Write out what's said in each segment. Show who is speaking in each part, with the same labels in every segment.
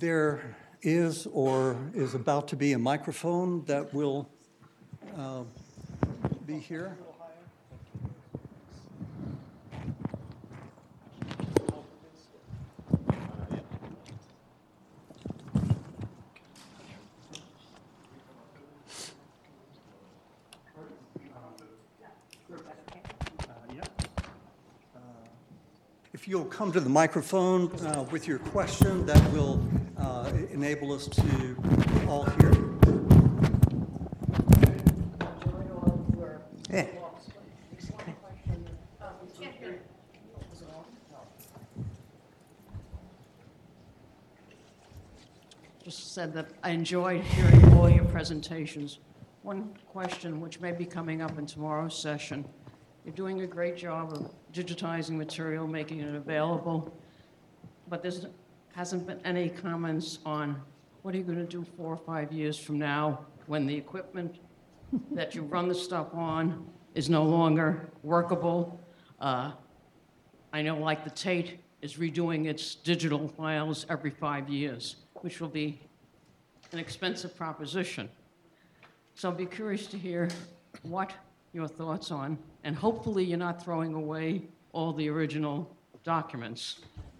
Speaker 1: There is or is about to be a microphone that will be here. If you'll come to the microphone with your question, that will enable us to all hear.
Speaker 2: Yeah.
Speaker 3: Just said that I enjoyed hearing all your presentations. One question, which may be coming up in tomorrow's session. You're doing a great job of digitizing material, making it available, but there hasn't been any comments on what are you going to do 4 or 5 years from now when the equipment that you run the stuff on is no longer workable. I know, like the Tate is redoing its digital files every 5 years, which will be an expensive proposition. So I'd be curious to hear what your thoughts on, and hopefully you're not throwing away all the original documents.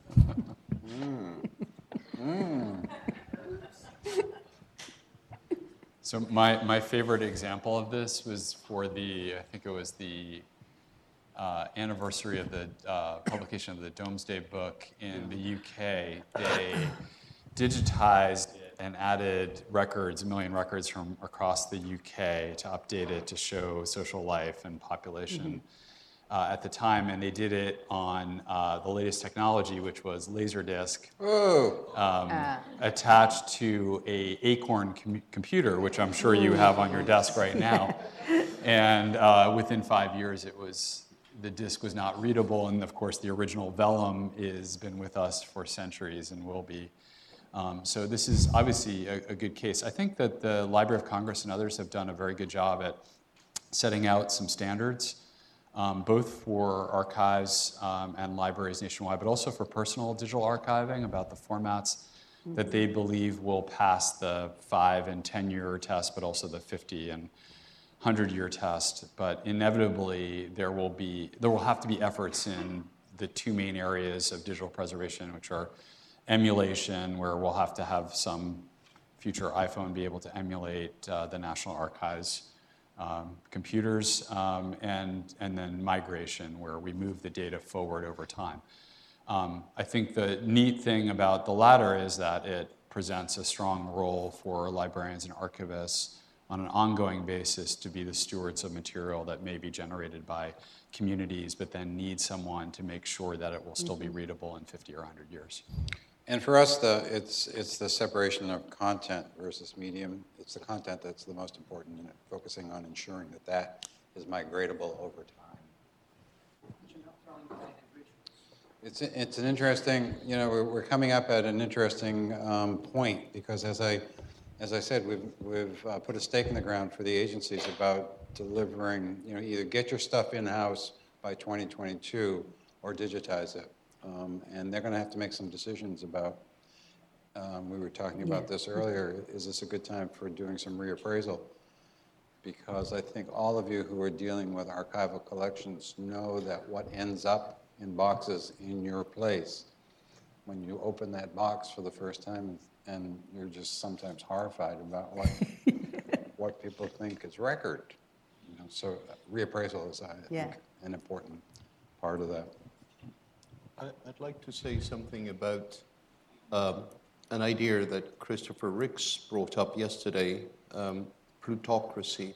Speaker 4: So my favorite example of this was for I think it was the anniversary of the publication of the Domesday Book in the UK. They digitized it and added records, 1 million records from across the UK to update it to show social life and population at the time. And they did it on the latest technology, which was Laserdisc, attached to a Acorn computer, which I'm sure you have on your desk right now. And within 5 years, the disc was not readable. And of course, the original vellum has been with us for centuries and will be. So this is obviously a good case. I think that the Library of Congress and others have done a very good job at setting out some standards, both for archives and libraries nationwide, but also for personal digital archiving about the formats that they believe will pass the 5 and 10-year test, but also the 50 and 100-year test. But inevitably, there will have to be efforts in the 2 main areas of digital preservation, which are emulation, where we'll have to have some future iPhone be able to emulate the National Archives computers, and then migration, where we move the data forward over time. I think the neat thing about the latter is that it presents a strong role for librarians and archivists on an ongoing basis to be the stewards of material that may be generated by communities, but then need someone to make sure that it will still be readable in 50 or 100 years.
Speaker 5: And for us, it's the separation of content versus medium. It's the content that's the most important, and focusing on ensuring that is migratable over time. It's an interesting, we're coming up at an interesting point, because as I said, we've put a stake in the ground for the agencies about delivering, either get your stuff in-house by 2022 or digitize it. And they're going to have to make some decisions about, we were talking about this earlier, is this a good time for doing some reappraisal? Because I think all of you who are dealing with archival collections know that what ends up in boxes in your place, when you open that box for the first time, and you're just sometimes horrified about what people think is record. So reappraisal is, I think, an important part of that.
Speaker 6: I'd like to say something about an idea that Christopher Ricks brought up yesterday, plutocracy.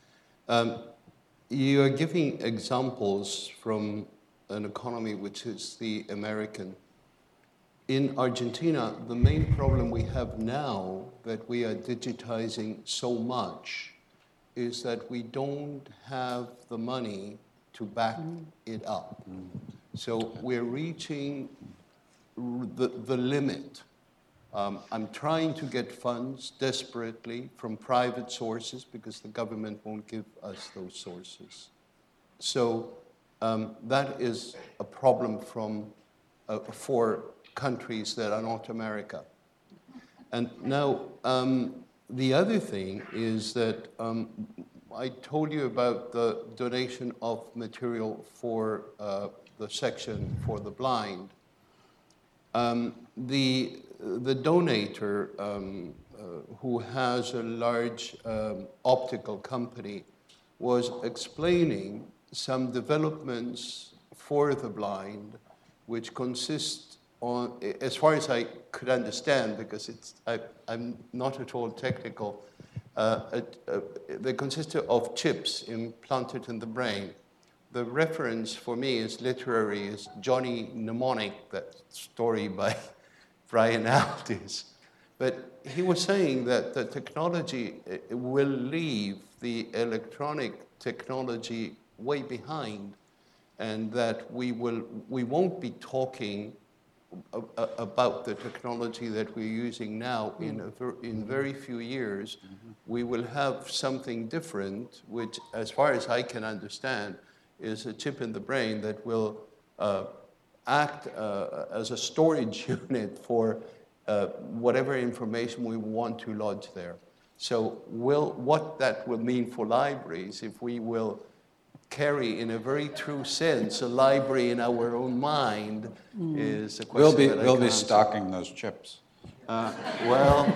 Speaker 6: You are giving examples from an economy which is the American. In Argentina, the main problem we have now that we are digitizing so much is that we don't have the money to back it up. So we're reaching the limit. I'm trying to get funds desperately from private sources because the government won't give us those sources. So that is a problem for countries that are not America. And now, the other thing is that I told you about the donation of material for the section for the blind. The donator, who has a large optical company, was explaining some developments for the blind, which consist on, as far as I could understand, because I'm not at all technical, they consist of chips implanted in the brain. The reference for me is literary, is Johnny Mnemonic, that story by Brian Aldiss. But he was saying that the technology will leave the electronic technology way behind, and that we won't be talking about the technology that we're using now. In very few years. We will have something different, which, as far as I can understand, is a chip in the brain that will act as a storage unit for whatever information we want to lodge there. So what that will mean for libraries, if we will carry, in a very true sense, a library in our own mind, is a question that I
Speaker 5: We'll be
Speaker 6: can't
Speaker 5: stocking those chips.
Speaker 6: well,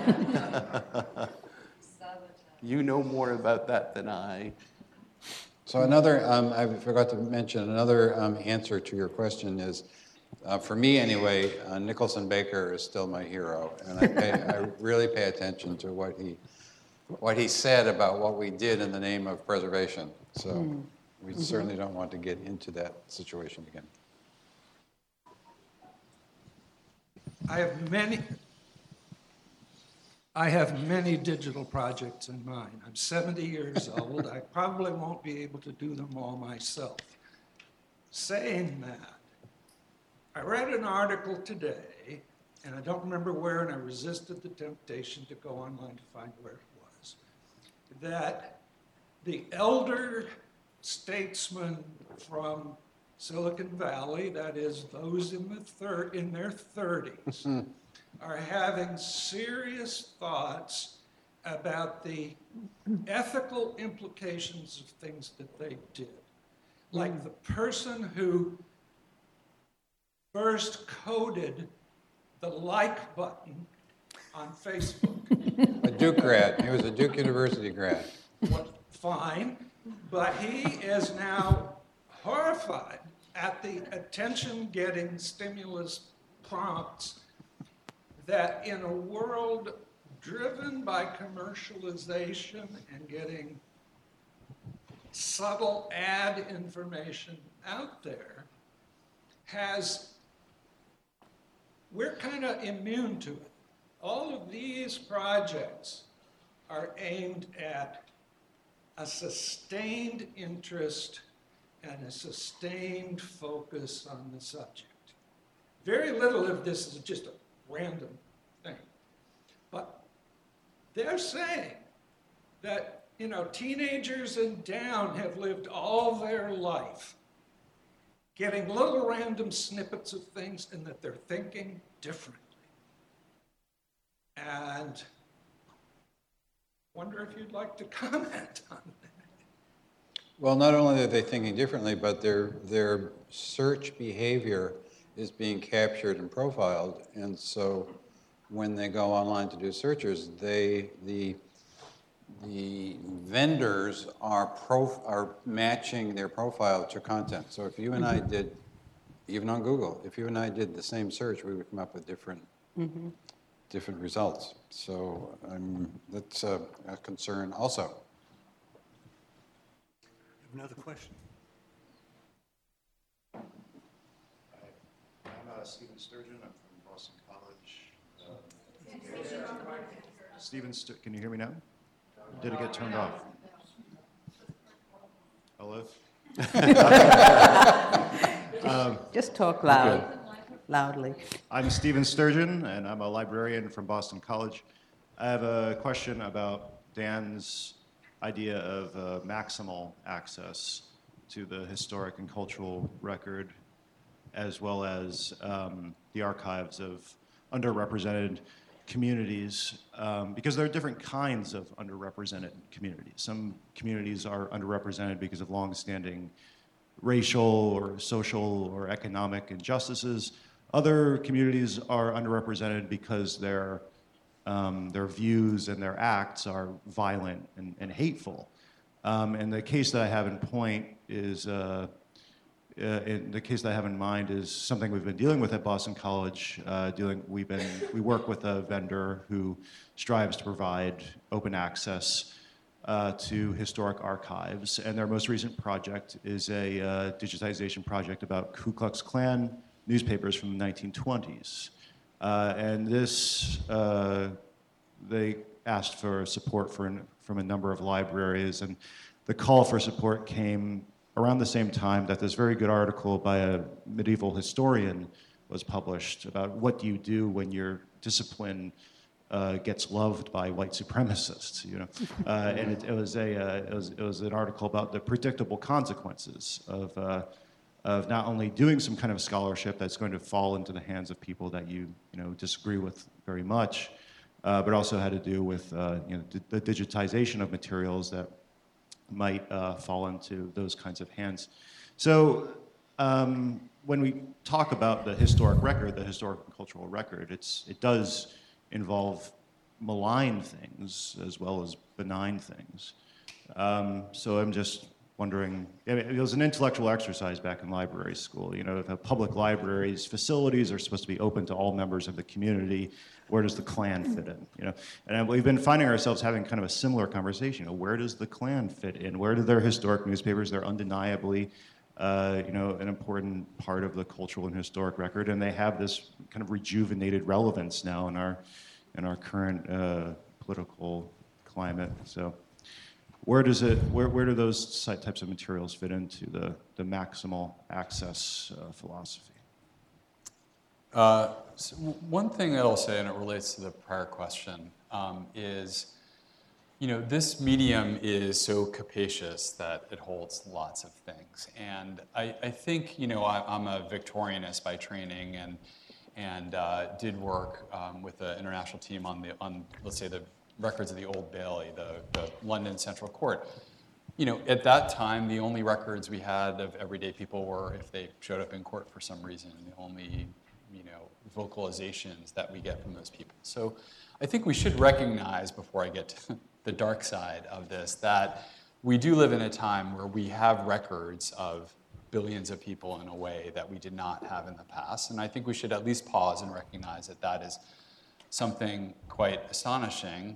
Speaker 6: you know more about that than I.
Speaker 5: So another, I forgot to mention, another answer to your question is, for me anyway, Nicholson Baker is still my hero, and I really pay attention to what he said about what we did in the name of preservation. So we certainly don't want to get into that situation again.
Speaker 2: I have many digital projects in mind. I'm 70 years old. I probably won't be able to do them all myself. Saying that, I read an article today, and I don't remember where, and I resisted the temptation to go online to find where it was, that the elder statesmen from Silicon Valley, that is those in their 30s, are having serious thoughts about the ethical implications of things that they did. Like the person who first coded the like button on Facebook.
Speaker 5: A Duke grad. He was a Duke University grad.
Speaker 2: Well, fine, but he is now horrified at the attention-getting stimulus prompts that in a world driven by commercialization and getting subtle ad information out there, we're kind of immune to it. All of these projects are aimed at a sustained interest and a sustained focus on the subject. Very little of this is just a random thing. But they're saying that, teenagers and down have lived all their life getting little random snippets of things, and that they're thinking differently. And wonder if you'd like to comment on that.
Speaker 5: Well, not only are they thinking differently, but their search behavior is being captured and profiled, and so when they go online to do searches, the vendors are matching their profile to content. So if you and I did, even on Google, if you and I did the same search, we would come up with different results. So that's a concern also.
Speaker 1: Another question?
Speaker 7: I'm Stephen Sturgeon. I'm from Boston College. Can you hear me now? Did it get turned off? Hello?
Speaker 8: Just talk loudly.
Speaker 7: I'm Stephen Sturgeon, and I'm a librarian from Boston College. I have a question about Dan's idea of maximal access to the historic and cultural record, as well as the archives of underrepresented communities, because there are different kinds of underrepresented communities. Some communities are underrepresented because of longstanding racial or social or economic injustices. Other communities are underrepresented because their views and their acts are violent and hateful. And the case that I have in point is, the case that I have in mind is something we've been dealing with at Boston College. We work with a vendor who strives to provide open access to historic archives, and their most recent project is a digitization project about Ku Klux Klan newspapers from the 1920s. And this, they asked for support from a number of libraries, and the call for support came around the same time that this very good article by a medieval historian was published about what do you do when your discipline gets loved by white supremacists, you know, and it was an article about the predictable consequences of not only doing some kind of scholarship that's going to fall into the hands of people that you disagree with very much, but also had to do with the digitization of materials that might fall into those kinds of hands. So when we talk about the historic record, the historic and cultural record, it does involve malign things as well as benign things. So I'm just wondering, it was an intellectual exercise back in library school. You know, the public libraries facilities are supposed to be open to all members of the community. Where does the Klan fit in? You know, and we've been finding ourselves having kind of a similar conversation. You know, where does the Klan fit in? Where do their historic newspapers? They're undeniably, an important part of the cultural and historic record, and they have this kind of rejuvenated relevance now in our current political climate. So, where do those types of materials fit into the maximal access philosophy?
Speaker 4: So one thing that I'll say, and it relates to the prior question, is, this medium is so capacious that it holds lots of things. And I think, I'm a Victorianist by training and did work with the international team on let's say, the records of the Old Bailey, the London Central Court. At that time, the only records we had of everyday people were if they showed up in court for some reason, and the only vocalizations that we get from those people. So I think we should recognize, before I get to the dark side of this, that we do live in a time where we have records of billions of people in a way that we did not have in the past. And I think we should at least pause and recognize that that is something quite astonishing.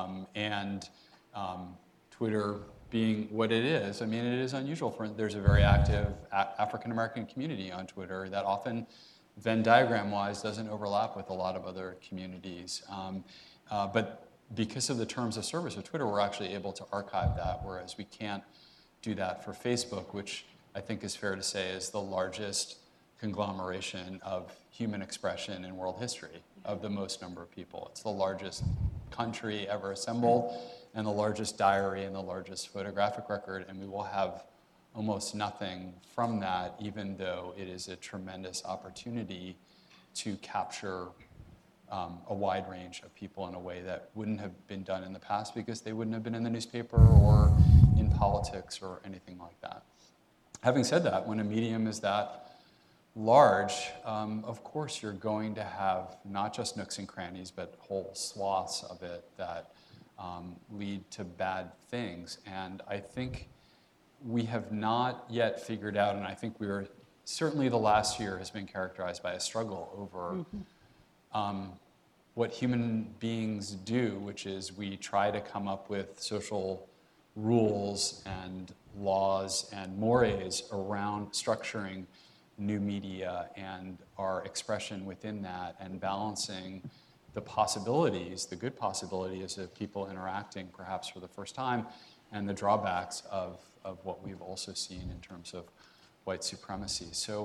Speaker 4: Twitter being what it is, it is unusual. There's a very active African-American community on Twitter that often, Venn diagram-wise, doesn't overlap with a lot of other communities. But because of the terms of service of Twitter, we're actually able to archive that, whereas we can't do that for Facebook, which I think is fair to say is the largest conglomeration of human expression in world history of the most number of people. It's the largest country ever assembled, and the largest diary and the largest photographic record, and we will have almost nothing from that, even though it is a tremendous opportunity to capture a wide range of people in a way that wouldn't have been done in the past because they wouldn't have been in the newspaper or in politics or anything like that. Having said that, when a medium is that large, of course you're going to have not just nooks and crannies, but whole swaths of it that lead to bad things. And I think we have not yet figured out, and I think certainly the last year has been characterized by a struggle over what human beings do, which is we try to come up with social rules and laws and mores around structuring new media and our expression within that, and balancing the possibilities, the good possibilities of people interacting perhaps for the first time, and the drawbacks of what we've also seen in terms of white supremacy. So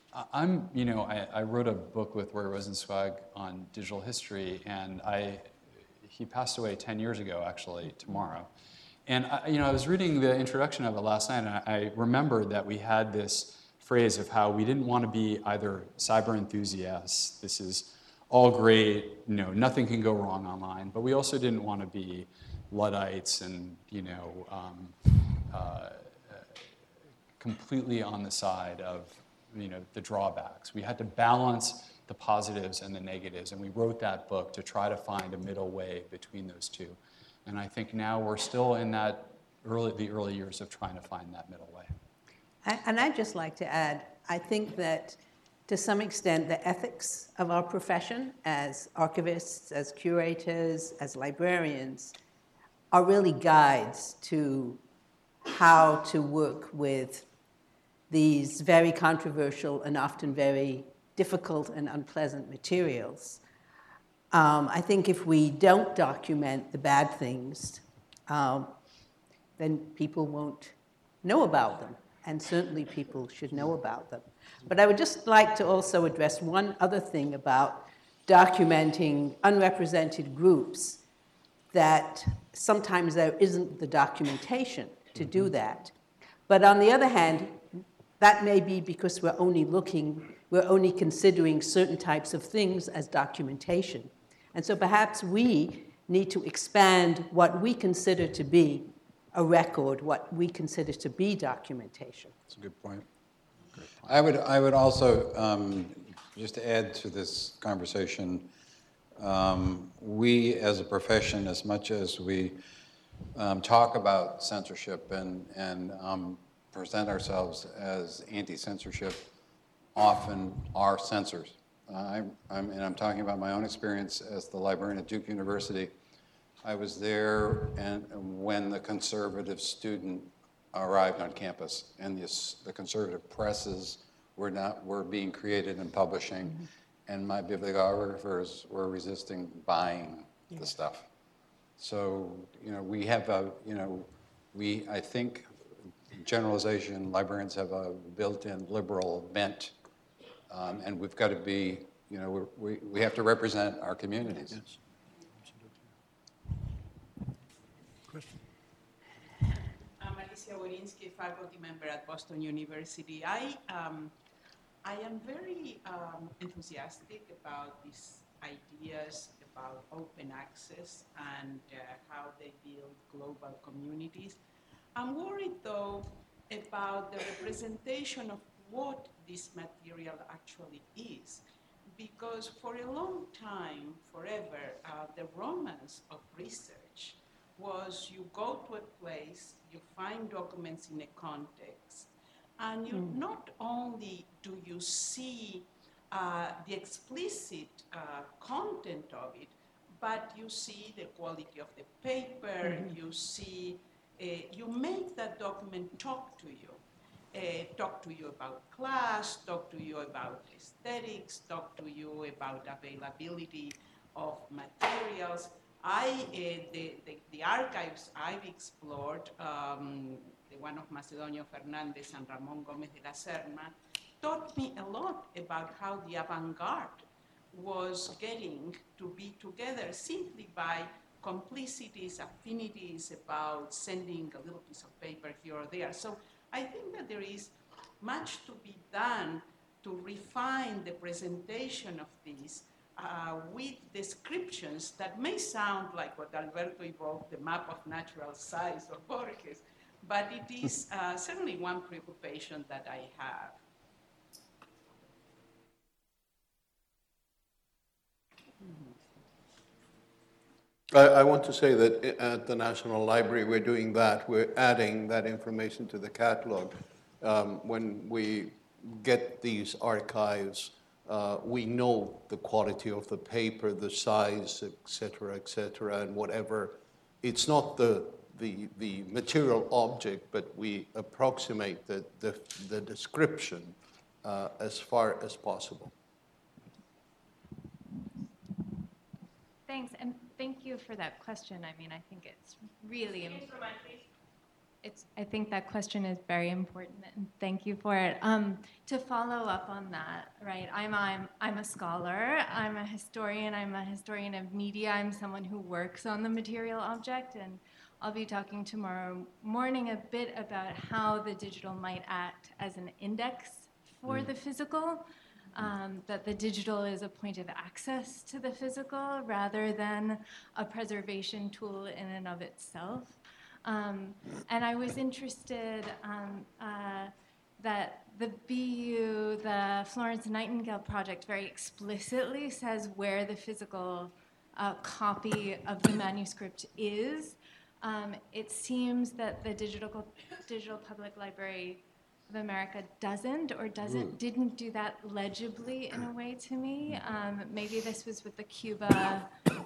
Speaker 4: I wrote a book with Roy Rosenzweig on digital history, and he passed away 10 years ago, actually, tomorrow. And I was reading the introduction of it last night, and I remembered that we had this phrase of how we didn't want to be either cyber enthusiasts, this is all great, nothing can go wrong online, but we also didn't want to be Luddites and, completely on the side of, the drawbacks. We had to balance the positives and the negatives, and we wrote that book to try to find a middle way between those two. And I think now we're still in the early years of trying to find that middle way.
Speaker 8: And I'd just like to add, I think that to some extent the ethics of our profession as archivists, as curators, as librarians, are really guides to how to work with these very controversial and often very difficult and unpleasant materials. I think if we don't document the bad things, then people won't know about them, and certainly people should know about them. But I would just like to also address one other thing about documenting unrepresented groups, that sometimes there isn't the documentation to do that. But on the other hand, that may be because we're only considering certain types of things as documentation. And so perhaps we need to expand what we consider to be a record, what we consider to be documentation.
Speaker 5: That's a good point. I would also, just to add to this conversation, we as a profession, as much as we talk about censorship and present ourselves as anti-censorship, often are censors. And I'm talking about my own experience as the librarian at Duke University. I was there when the conservative student arrived on campus, and the conservative presses were being created and publishing, and my bibliographers were resisting buying the stuff. So, we have I think, generalization, librarians have a built-in liberal bent, and we've got to be, we have to represent our communities.
Speaker 1: Yes. Question?
Speaker 9: I'm Alicia Wolinsky, faculty member at Boston University. I am very enthusiastic about these ideas about open access and how they build global communities. I'm worried, though, about the representation of what this material actually is, because for a long time, forever, the romance of research was you go to a place, you find documents in a context, and you not only do you see the explicit content of it, but you see the quality of the paper, you see, you make that document talk to you about class, talk to you about aesthetics, talk to you about availability of materials. The archives I've explored, the one of Macedonio Fernandez and Ramon Gomez de la Serna, taught me a lot about how the avant-garde was getting to be together simply by complicities, affinities about sending a little piece of paper here or there. So I think that there is much to be done to refine the presentation of these with descriptions that may sound like what Alberto evoked, the map of natural size of Borges, but it is certainly one preoccupation that I have.
Speaker 6: I want to say that at the National Library, we're doing that. We're adding that information to the catalog. When we get these archives, we know the quality of the paper, the size, et cetera, and whatever. It's not the material object, but we approximate the description as far as possible.
Speaker 10: Thanks, and thank you for that question. I mean, I think it's really important. I think that question is very important, and thank you for it. To follow up on that, right? I'm a scholar. I'm a historian. I'm a historian of media. I'm someone who works on the material object, and I'll be talking tomorrow morning a bit about how the digital might act as an index for the physical. that the digital is a point of access to the physical rather than a preservation tool in and of itself. And I was interested that the BU, the Florence Nightingale Project, very explicitly says where the physical copy of the manuscript is. It seems that the Digital Public Library of America didn't do that legibly in a way to me. Maybe this was with the Cuba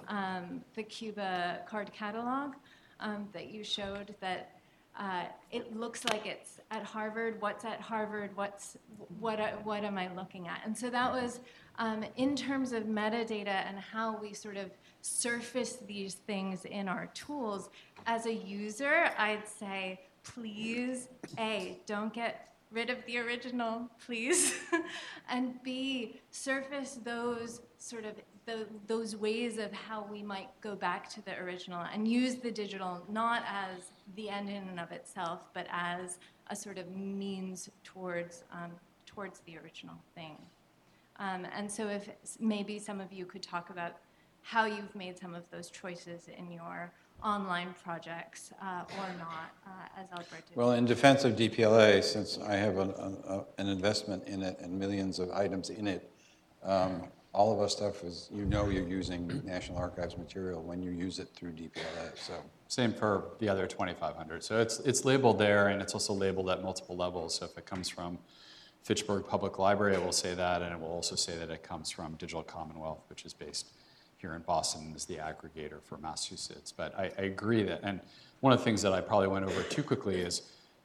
Speaker 10: card catalog that you showed, that it looks like it's at Harvard. What's at Harvard? What am I looking at? And so that was in terms of metadata and how we sort of surface these things in our tools. As a user, I'd say, please, A, don't get rid of the original, please, and B, surface those sort of those ways of how we might go back to the original and use the digital not as the end in and of itself, but as a sort of means towards the original thing. And so if maybe some of you could talk about how you've made some of those choices in your online projects or not, as Alberto.
Speaker 5: Well, in defense of DPLA, since I have an investment in it and millions of items in it, all of our stuff is, you're using National Archives material when you use it through DPLA. So
Speaker 4: Same for the other 2,500. So it's labeled there, and it's also labeled at multiple levels. So if it comes from Fitchburg Public Library, it will say that, and it will also say that it comes from Digital Commonwealth, which is based here in Boston, as the aggregator for Massachusetts. But I agree that, and one of the things that I probably went over too quickly is,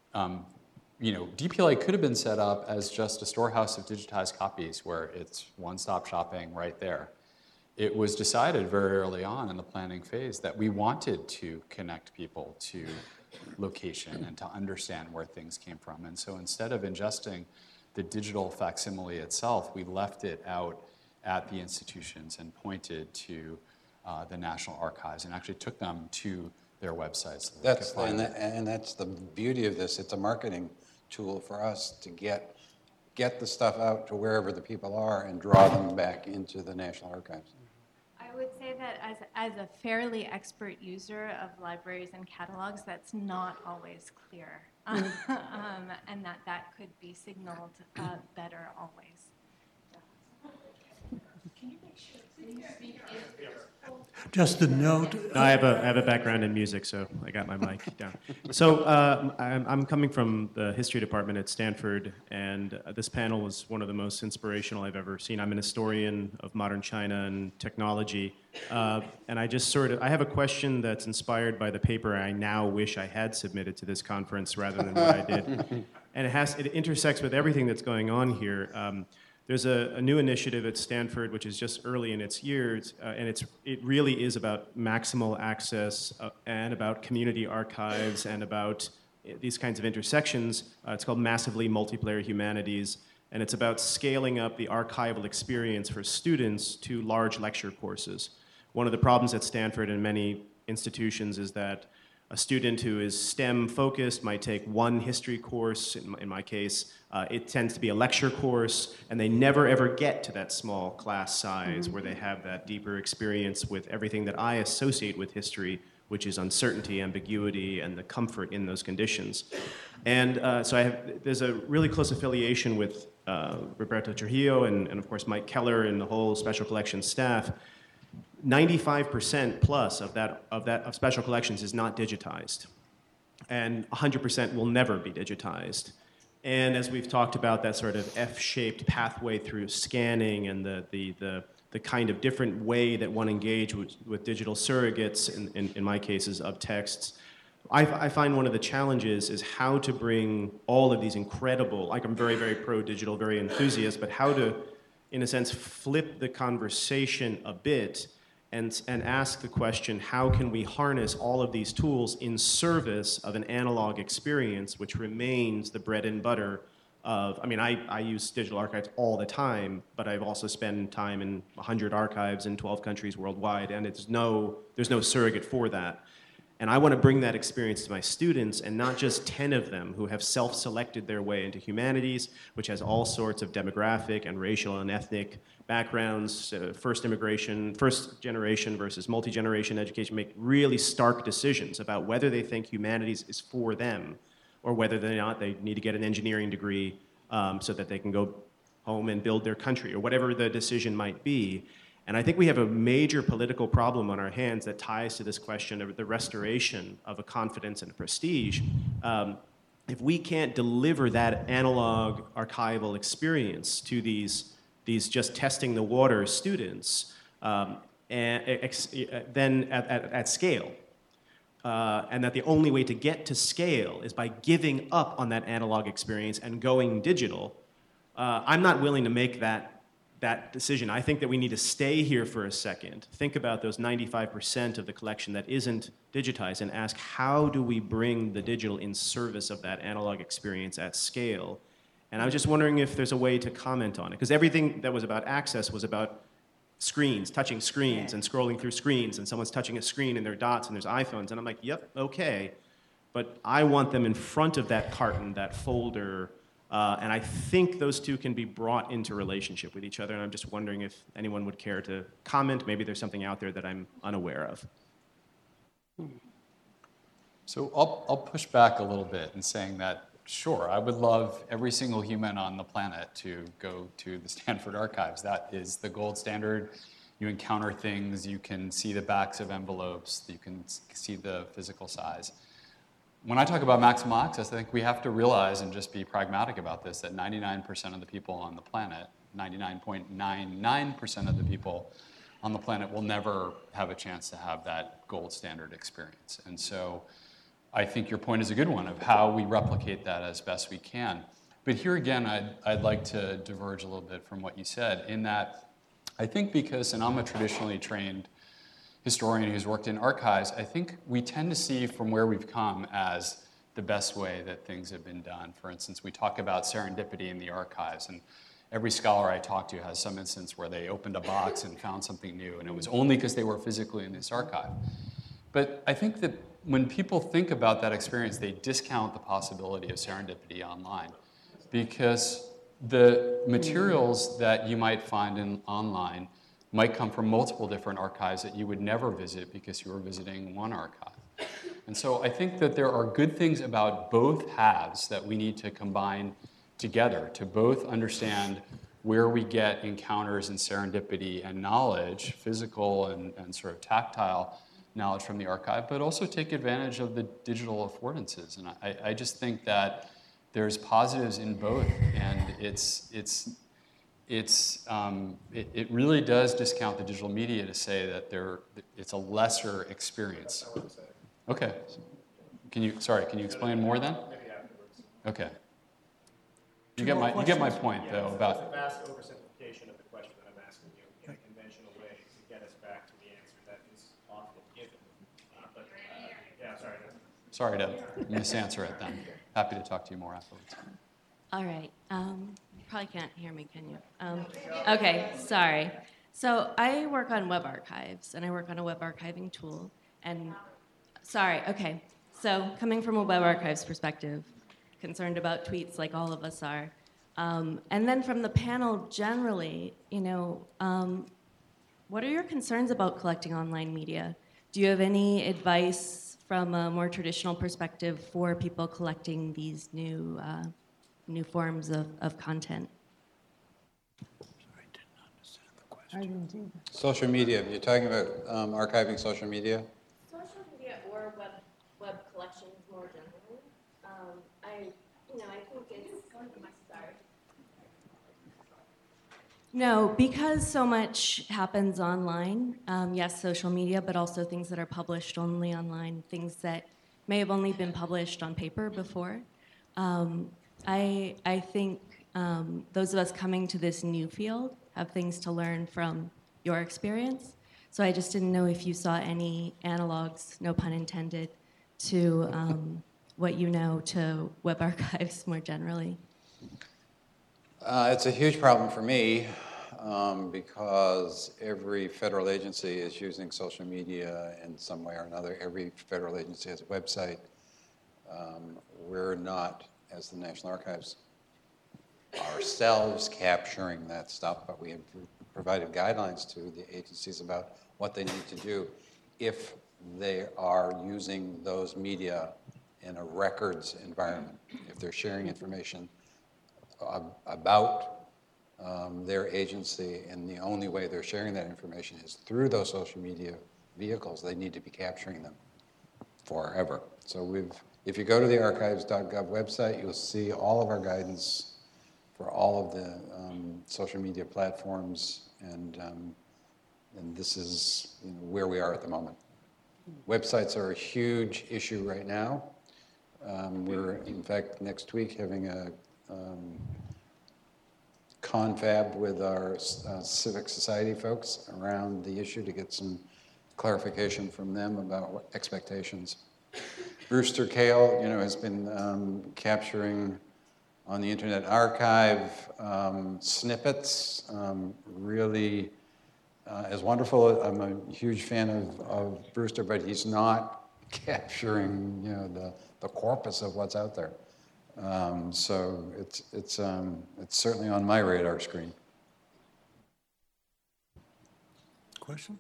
Speaker 4: DPLA could have been set up as just a storehouse of digitized copies where it's one-stop shopping right there. It was decided very early on in the planning phase that we wanted to connect people to location and to understand where things came from. And so instead of ingesting the digital facsimile itself, we left it out at the institutions and pointed to the National Archives and actually took them to their websites. So
Speaker 5: that's the beauty of this. It's a marketing tool for us to get the stuff out to wherever the people are and draw them back into the National Archives.
Speaker 10: I would say that as a fairly expert user of libraries and catalogs, that's not always clear, and that could be signaled better always.
Speaker 1: Just a note.
Speaker 11: No, I have a background in music, so I got my mic down. So I'm coming from the history department at Stanford, and this panel was one of the most inspirational I've ever seen. I'm an historian of modern China and technology, and I have a question that's inspired by the paper I now wish I had submitted to this conference rather than what I did. And it intersects with everything that's going on here. There's a new initiative at Stanford, which is just early in its years, and it really is about maximal access and about community archives and about these kinds of intersections. It's called Massively Multiplayer Humanities, and it's about scaling up the archival experience for students to large lecture courses. One of the problems at Stanford and many institutions is that a student who is STEM focused might take one history course, in my case. It tends to be a lecture course, and they never ever get to that small class size where they have that deeper experience with everything that I associate with history, which is uncertainty, ambiguity, and the comfort in those conditions. And so there's a really close affiliation with Roberto Trujillo and of course Mike Keller and the whole Special Collections staff. 95% plus of special collections is not digitized, and 100% will never be digitized. And as we've talked about, that sort of F-shaped pathway through scanning and the kind of different way that one engages with digital surrogates, in my cases, of texts, I find one of the challenges is how to bring all of these incredible, like I'm very, very pro-digital, very enthusiast, but how to, in a sense, flip the conversation a bit and ask the question, how can we harness all of these tools in service of an analog experience which remains the bread and butter of, I use digital archives all the time, but I've also spent time in 100 archives in 12 countries worldwide, and there's no surrogate for that. And I want to bring that experience to my students, and not just 10 of them who have self-selected their way into humanities, which has all sorts of demographic and racial and ethnic backgrounds, first generation versus multi-generation education, make really stark decisions about whether they think humanities is for them or whether or not they need to get an engineering degree so that they can go home and build their country, or whatever the decision might be. And I think we have a major political problem on our hands that ties to this question of the restoration of a confidence and a prestige. If we can't deliver that analog archival experience to these just testing the water students, then at scale, and that the only way to get to scale is by giving up on that analog experience and going digital, I'm not willing to make that decision. I think that we need to stay here for a second, think about those 95% of the collection that isn't digitized, and ask, how do we bring the digital in service of that analog experience at scale? And I was just wondering if there's a way to comment on it, because everything that was about access was about screens, touching screens and scrolling through screens, and someone's touching a screen and there are dots and there's iPhones, and I'm like, yep, okay, but I want them in front of that carton, that folder, and I think those two can be brought into relationship with each other, and I'm just wondering if anyone would care to comment. Maybe there's something out there that I'm unaware of.
Speaker 4: So I'll push back a little bit in saying that, sure, I would love every single human on the planet to go to the Stanford Archives. That is the gold standard. You encounter things, you can see the backs of envelopes, you can see the physical size. When I talk about maximal access, I think we have to realize and just be pragmatic about this, that 99% of the people on the planet, 99.99% of the people on the planet will never have a chance to have that gold standard experience. And so I think your point is a good one of how we replicate that as best we can. But here again, I'd like to diverge a little bit from what you said, in that I think because, and I'm a traditionally trained historian who's worked in archives, I think we tend to see from where we've come as the best way that things have been done. For instance, we talk about serendipity in the archives, and every scholar I talk to has some instance where they opened a box and found something new, and it was only because they were physically in this archive. But I think that when people think about that experience, they discount the possibility of serendipity online, because the materials that you might find online might come from multiple different archives that you would never visit because you were visiting one archive. And so I think that there are good things about both halves that we need to combine together to both understand where we get encounters and serendipity and knowledge, physical and sort of tactile knowledge from the archive, but also take advantage of the digital affordances. And I just think that there's positives in both, and it really does discount the digital media to say that it's a lesser experience. Okay. Can you explain more then?
Speaker 11: Maybe afterwards.
Speaker 4: Okay. You get my point though about.
Speaker 11: It's a vast oversimplification of the question that I'm asking you in a conventional way to get us back to the answer that is often given.
Speaker 4: Sorry to misanswer it then. Happy to talk to you more afterwards.
Speaker 12: All right. Probably can't hear me, can you? Okay, sorry. So I work on web archives, and I work on a web archiving tool. And okay. So coming from a web archives perspective, concerned about tweets like all of us are. And then from the panel generally, what are your concerns about collecting online media? Do you have any advice from a more traditional perspective for people collecting these new forms of content?
Speaker 5: Social media, you're talking about archiving social media?
Speaker 12: Social media or web collections more generally. I think it's, sorry. No, because so much happens online, yes, social media, but also things that are published only online, things that may have only been published on paper before. I think those of us coming to this new field have things to learn from your experience. So I just didn't know if you saw any analogs, no pun intended, to what you know to web archives more generally.
Speaker 5: It's a huge problem for me. because every federal agency is using social media in some way or another. Every federal agency has a website. We're not, as the National Archives, ourselves capturing that stuff, but we have provided guidelines to the agencies about what they need to do if they are using those media in a records environment. If they're sharing information about their agency, and the only way they're sharing that information is through those social media vehicles, they need to be capturing them forever. So if you go to the archives.gov website, you'll see all of our guidance for all of the social media platforms, and this is where we are at the moment. Websites are a huge issue right now. We're, in fact, next week having a confab with our civic society folks around the issue to get some clarification from them about what expectations. Brewster Kahle, has been capturing on the Internet Archive snippets, really as wonderful. I'm a huge fan of Brewster, but he's not capturing, the corpus of what's out there. So it's certainly on my radar screen.
Speaker 1: Question?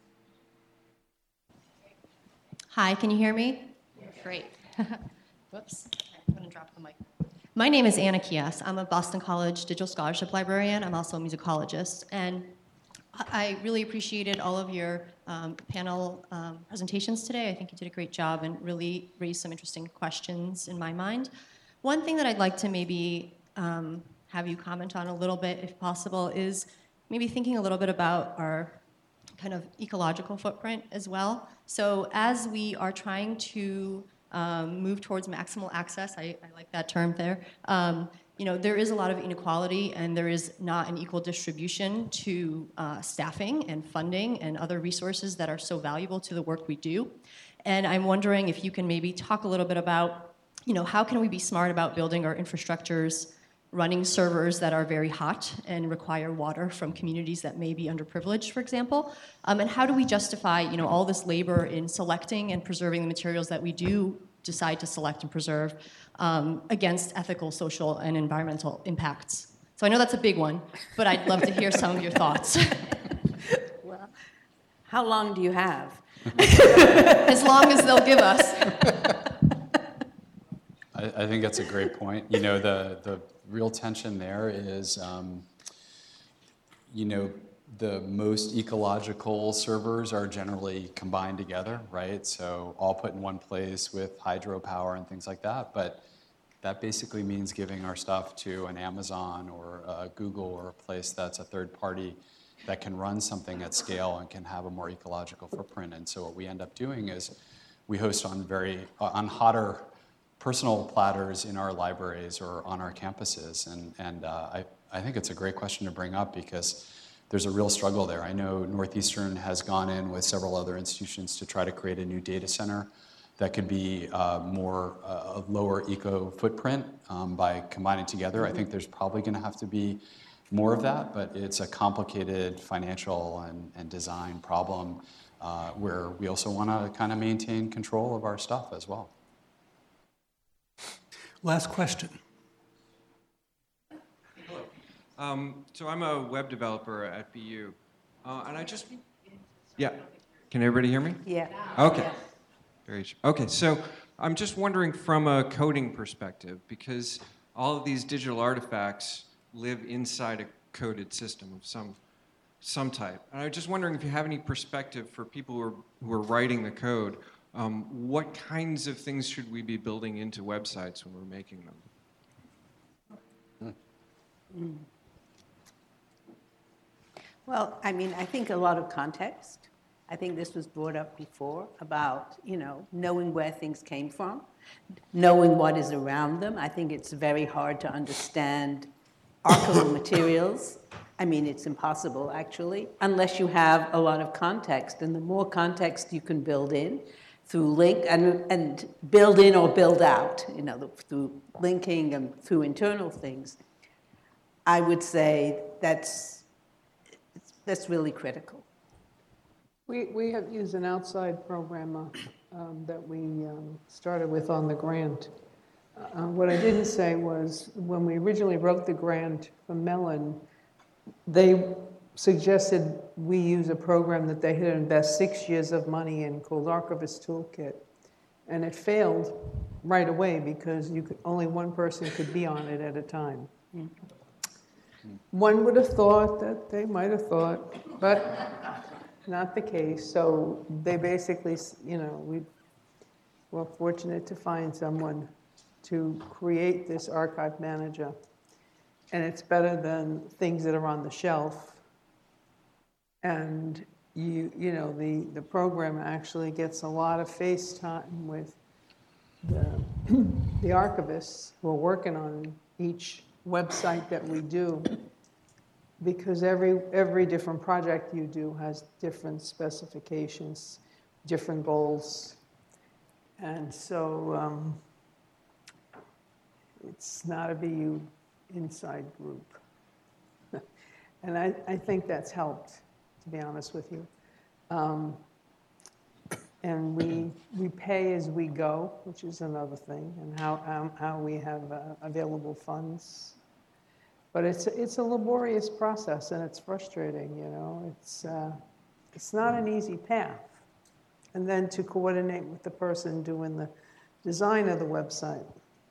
Speaker 13: Hi, can you hear me? Great. Whoops, I'm going to drop the mic. My name is Anna Kias. I'm a Boston College Digital Scholarship Librarian. I'm also a musicologist. And I really appreciated all of your panel presentations today. I think you did a great job and really raised some interesting questions in my mind. One thing that I'd like to maybe have you comment on a little bit, if possible, is maybe thinking a little bit about our kind of ecological footprint as well. So as we are trying to move towards maximal access, I like that term there, there is a lot of inequality and there is not an equal distribution to staffing and funding and other resources that are so valuable to the work we do. And I'm wondering if you can maybe talk a little bit about how can we be smart about building our infrastructures, running servers that are very hot and require water from communities that may be underprivileged, for example? And how do we justify, all this labor in selecting and preserving the materials that we do decide to select and preserve against ethical, social, and environmental impacts? So I know that's a big one, but I'd love to hear some of your thoughts.
Speaker 8: Well, how long do you have?
Speaker 13: As long as they'll give us.
Speaker 4: I think that's a great point. The real tension there is, the most ecological servers are generally combined together, right? So all put in one place with hydropower and things like that. But that basically means giving our stuff to an Amazon or a Google or a place that's a third party that can run something at scale and can have a more ecological footprint. And so what we end up doing is we host on hotter personal platters in our libraries or on our campuses. And I think it's a great question to bring up because there's a real struggle there. I know Northeastern has gone in with several other institutions to try to create a new data center that could be a lower eco footprint by combining together. I think there's probably going to have to be more of that, but it's a complicated financial and design problem where we also want to kind of maintain control of our stuff as well.
Speaker 1: Last question.
Speaker 14: So I'm a web developer at BU, and yeah, can everybody hear me?
Speaker 8: Yeah.
Speaker 14: Okay. Okay, so I'm just wondering from a coding perspective, because all of these digital artifacts live inside a coded system of some type. And I'm just wondering if you have any perspective for people who are writing the code. What kinds of things should we be building into websites when we're making them?
Speaker 8: Well, I think a lot of context. I think this was brought up before about, knowing where things came from, knowing what is around them. I think it's very hard to understand archival materials. It's impossible, actually, unless you have a lot of context. And the more context you can build in through link and build in or build out, through linking and through internal things, I would say that's really critical.
Speaker 15: We have used an outside programmer that we started with on the grant. What I didn't say was, when we originally wrote the grant for Mellon, they suggested we use a program that they had invest 6 years of money in called Archivist Toolkit. And it failed right away because only one person could be on it at a time. One would have thought that they might have thought, but not the case. So they basically, we were fortunate to find someone to create this archive manager. And it's better than things that are on the shelf. And the program actually gets a lot of face time with the archivists who are working on each website that we do, because every different project you do has different specifications, different goals. And so it's not a BU inside group. And I think that's helped, to be honest with you. And we pay as we go, which is another thing, and how we have available funds. But it's a laborious process, and it's frustrating, It's not an easy path. And then to coordinate with the person doing the design of the website.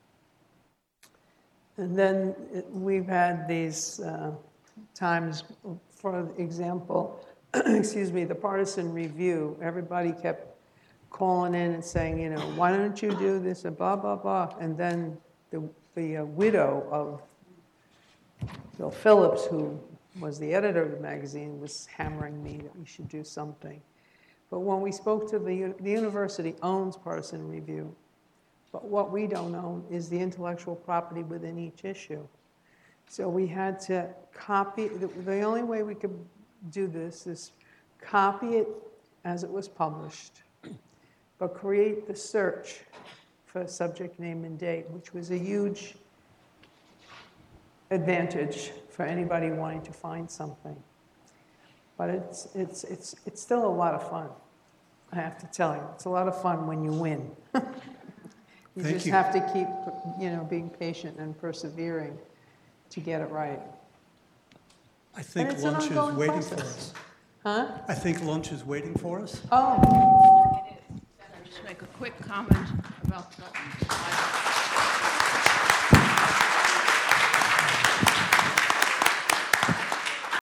Speaker 15: And then we've had these times, for example, excuse me, the partisan review, everybody kept calling in and saying, why don't you do this, and blah, blah, blah. And then the widow of Bill Phillips, who was the editor of the magazine, was hammering me that we should do something. But when we spoke to the university owns partisan review, but what we don't own is the intellectual property within each issue. So we had to copy, the only way we could do this is copy it as it was published, but create the search for subject name and date, which was a huge advantage for anybody wanting to find something. But it's still a lot of fun, I have to tell you. It's a lot of fun when you win. You
Speaker 1: Thank
Speaker 15: just
Speaker 1: you.
Speaker 15: have to keep, being patient and persevering to get it right.
Speaker 1: I think
Speaker 15: it's an
Speaker 1: lunch is
Speaker 15: ongoing
Speaker 1: waiting for
Speaker 15: process.
Speaker 1: us.
Speaker 15: Huh?
Speaker 1: I think lunch is waiting for us.
Speaker 15: Oh.
Speaker 3: Can I just make a quick comment about the